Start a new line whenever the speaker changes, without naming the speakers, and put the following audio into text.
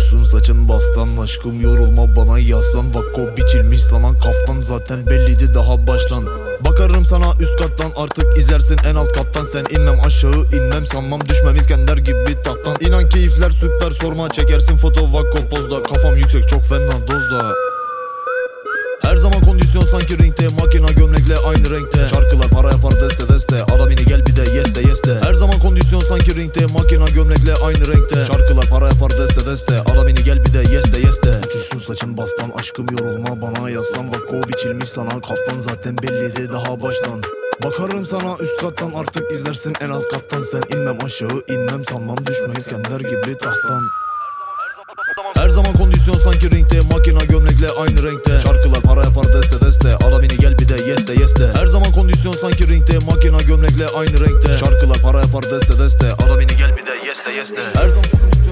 Uçuşsun saçın bastan, aşkım yorulma bana yaslan. Vakko biçilmiş sana kaftan, zaten belliydi daha baştan. Bakarım sana üst kattan, artık izlersin en alt kattan. Sen inmem aşağı inmem, sanmam düşmem İskender gibi tahttan. İnan keyifler süper, sorma çekersin foto Vakko pozda. Kafam yüksek çok fena dozda. Her zaman kondisyon sanki ringte, makina gömlekle aynı renkte. Şarkılar para yapar deste deste, adam ini gel bir de yes de. Her zaman kondisyon sanki ringte, makina gömlekle aynı renkte. Şarkılar para yapar deste deste, adam ini gel bir de yes de. Uçuşsun saçın bastan, aşkım yorulma bana yaslan. Vakko biçilmiş sana kaftan, zaten belliydi daha baştan. Bakarım sana üst kattan, artık izlersin en alt kattan. Sen inmem aşağı inmem, sanmam düşme İskender gibi tahttan. Her zaman kondisyon sanki ringte, makina gömlekle aynı renkte. Şarkılar para yapar deste deste, adam ini gel bir de yes de. Her zaman kondisyon sanki ringte, makina gömlekle aynı renkte. Şarkılar para yapar deste deste, adam ini gel bir de yes de. Her zaman